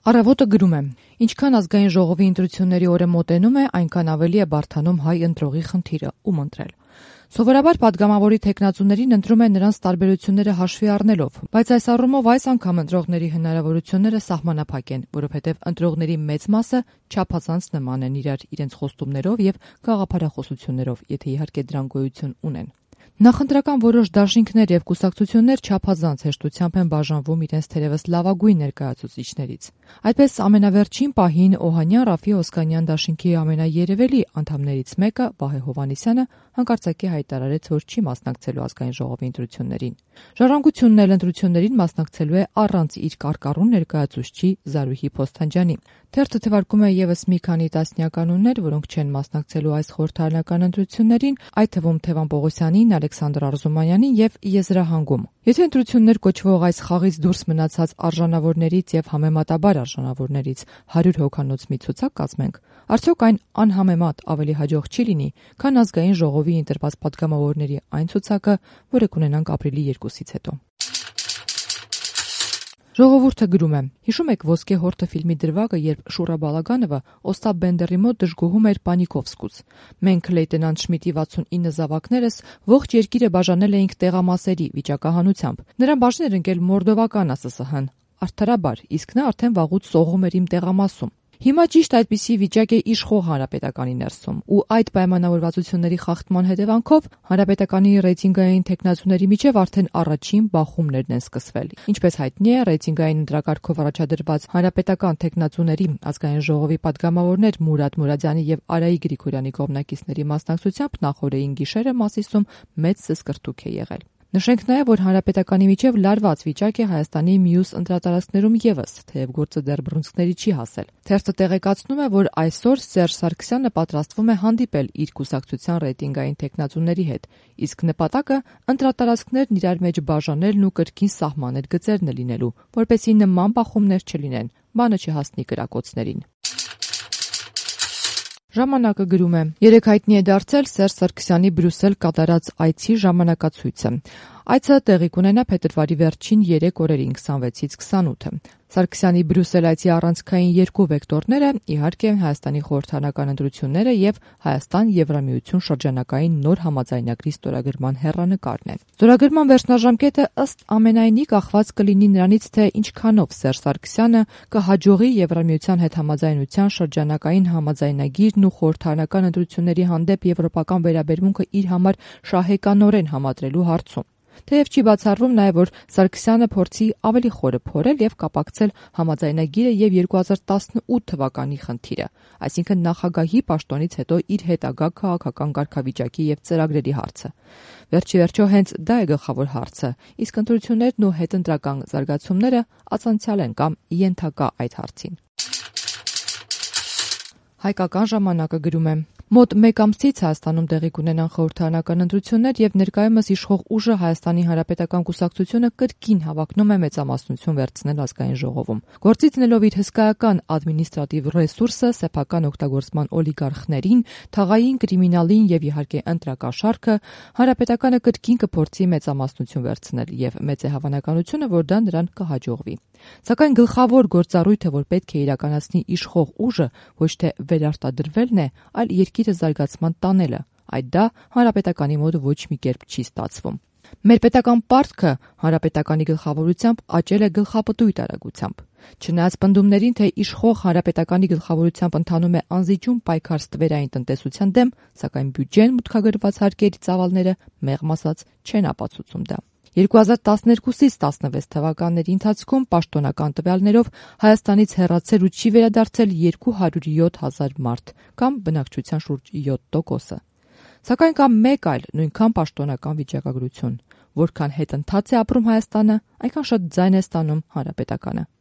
Առավոտը գրում է. ինչքան ազգային ժողովի ընտրությունների օրը մոտենում է, այնքան ավելի է բարդանում հայ ընտրողի խնդիրը՝ ում ընտրել։ Սովորաբար պատգամավորի թեկնածուներին ընտրում են նրանց տարբերությունները հաշվի առնելով, բայց այս առումով այս անգամ ընտրողների հնարավորությունները սահմանափակ են, որովհետև ընտրողների մեծ մասը չափազանց նման են իրենց խոստումներով եւ գաղափարախոսություններով, եթե իհարկե դրանք գոյություն ունեն։ Նախընտրական որոշ դաշինքներ եւ կուսակցություններ չափազանց հեշտությամբ են բաժանվում իրենց թերևս լավագույն ներկայացուցիչներից։ Այդպես ամենավերջին պահին Օհանյան Ռաֆի Օսկանյան դաշինքի ամենաերևելի անդամներից մեկը Վահե Հովհաննիսյանը հանկարծակի հայտարարեց, որ չի մասնակցելու ազգային ժողովի ընտրություններին։ Ժառանգությունն էլ ընտրություններին մասնակցելու է առանց իր կարկառուն ներկայացուցչի Զարուհի Փոստանջյանի։ Թերթը թվարկում է եւս մի քանի տասնյակ անուններ, որոնք չեն մասնակցելու այս խորհրդարանական ընտրություններին, այդ թվում Թևան Պողոսյանին, Ալեքսանդր Արզումանյանին եւ Եզրահանգում։ Եթե ընտրություններ կոչվող այս խաղից դուրս մնացած արժանավորներից եւ համեմատաբար արժանավորներից 100 հոգանոց մի ցուցակ կազմենք, արդյոք այն անհամեմատ ավելի հաջող չի լինի, քան ազգային ժողովի ընտրված պատգամավորների այն ցուցակը, որը կունենանք ապրիլի 2-ից հետո։ Ժողովուրդը գրում է. հիշում եք Ոսկե հորթը ֆիլմի դրվագը, երբ Շուրա Բալագանովը Օստապ Բենդերի մոտ դժգոհում էր Պանիկովսկուց։ Մենք լեյտենանտ Շմիդի 69 զավակներս ողջ երկիրը բաժանել էինք տեղամասերի վիճակահանությամբ։ Նրան բաժին էր ընկել մորդովական ԱՍՍՀ-ն, արդարաբար, իսկ նա արդեն վաղուց սողում էր իմ տեղամասում։ Հիմա ճիշտ այդպիսի վիճակ է իշխող հանրապետականի ներսում, ու այդ պայմանավորվածությունների խախտման հետևանքով հանրապետականի ռեյտինգային թեկնածուների միջև արդեն առաջին բախումներն են սկսվել։ Ինչպես հայտնի է, ռեյտինգային ընտրակարգով առաջադրված հանրապետական թեկնածուների ազգային ժողովի պատգամավորներ Մուրադ Մուրադյանի եւ Արայիկ Գրիգորյանի կողմնակիցների մասնակցությամբ նախորդային գիշերը Մասիսում մեծ սսկրտուք է եղել։ Նշենք նաև, որ հանրապետականի միջև լարված վիճակ է Հայաստանի մյուս ընտրատարածքներում եւս, թեև գործը դեռ բռունցքների չի հասել։ Թերթը տեղեկացնում է, որ այսօր Սերժ Սարգսյանը պատրաստվում է հանդիպել իր կուսակցության ռեյտինգային թեկնածուների հետ, իսկ նպատակը ընտրատարածքներն իրար մեջ բաժանելն ու կրկին սահմանել գծերն է լինելու, որպեսզի նման բախումներ չլինեն, բանը չհասնի կրակոցներին։ Ժամանակը գրում է. երեկ հայտնի է դարձել Սերժ Սարգսյանի Բրյուսել կատարած այցի ժամանակացույցը։ Այցը տեղի կունենա փետրվարի վերջին 3 օրերին 26-ից 28-ը։ Սարգսյանի Բրյուսել այցի առանցքային երկու վեկտորները իհարկե Հայաստանի խորհրդարանական ընտրությունները եւ Հայաստան-Եվրամիություն շրջանակային նոր համաձայնագրի ստորագրման հեռանկարն է։ Ստորագրման վերջնաժամկետը ըստ ամենայնի կախված կլինի նրանից, թե ինչքանով Սերժ Սարգսյանը կհաջողի Եվրամիության հետ համաձայնության շրջանակային համաձայնագիրն ու խորհրդարանական ընտրությունների հանդեպ եվրոպական վերաբերմունքը իր համար շահեկանորեն համադրելու հարցում։ Թեև չի բացառվում նաև, որ Սարգսյանը փորձի ավելի խորը փորել եւ կապակցել համաձայնագիրը եւ 2018 թվականի խնդիրը, այսինքն նախագահի պաշտոնից հետո իր հետագա քաղաքական կարգավիճակի եւ ծրագրերի հարցը։ Վերջիվերջո հենց դա է գլխավոր հարցը, իսկ ընտրություններն ու հետընտրական զարգացումները ացանցիալ են կամ ենթակա այդ հարցին։ Հայկական ժամանակը գրում է. մոտ 1 ամսից Հայաստանում տեղի կունենան խորհրդարանական ընտրություններ եւ ներկայումս իշխող ուժը Հայաստանի Հանրապետական կուսակցությունը կրկին հավակնում է մեծամասնություն վերցնել ազգային ժողովում։ Գործից դնելով իր հսկայական ադմինիստրատիվ ռեսուրսը սեփական օգտագործման օլիգարխներին, թաղային կրիմինալին եւ իհարկե ընտրակաշառքը, Հանրապետականը կրկին կփորձի մեծամասնություն վերցնել եւ մեծ է հավանականությունը, որ դա նրան կհաջողվի։ Սակայն գլխավոր գործառույթը, որ պետք է իրականացնի իշխող ուժը, ոչ թե վերարտադրվելն է, այլ երկիրը զարգացման տանելը, այդ դա հանրապետականի մոտ ոչ մի կերպ չի ստացվում։ Մեր պետական պարտքը հանրապետականի գլխավորությամբ աճել է գլխապտույտ արագությամբ։ Չնայած պնդումներին, թե իշխող հանրապետականի գլխավորությամբ ընթանում է անզիջում պայքար ստվերային տնտեսության դեմ, սակայն բյուջեն մուտքագրված հարկերի ծավալները մեղմ ասած չեն ապացուցում դա։ 2012-ից 16 թվականների ընթացքում պաշտոնական տվյալներով Հայաստանից հեռացել ու չի վերադարձել 207,000 մարդ, կամ բնակչության շուրջ 7%-ը։ Սակայն կա մեկ այլ նույնքան պաշտոնական վիճակագրություն, որքան հետընթաց է ապրում Հայաստանը, այնքան շատ ձայն է ստանում հանրապետականը։